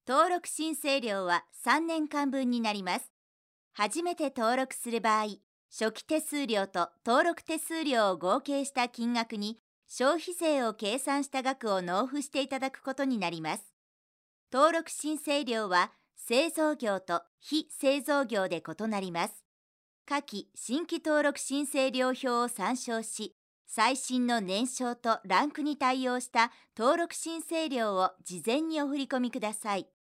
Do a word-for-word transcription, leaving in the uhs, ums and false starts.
登録申請料はさんねんかんぶんになります。初めて登録する場合、初期手数料と登録手数料を合計した金額に消費税を計算した額を納付していただくことになります。登録申請料は製造業と非製造業で異なります。下記新規登録申請料表を参照し、最新の年商とランクに対応した登録申請料を事前にお振り込みください。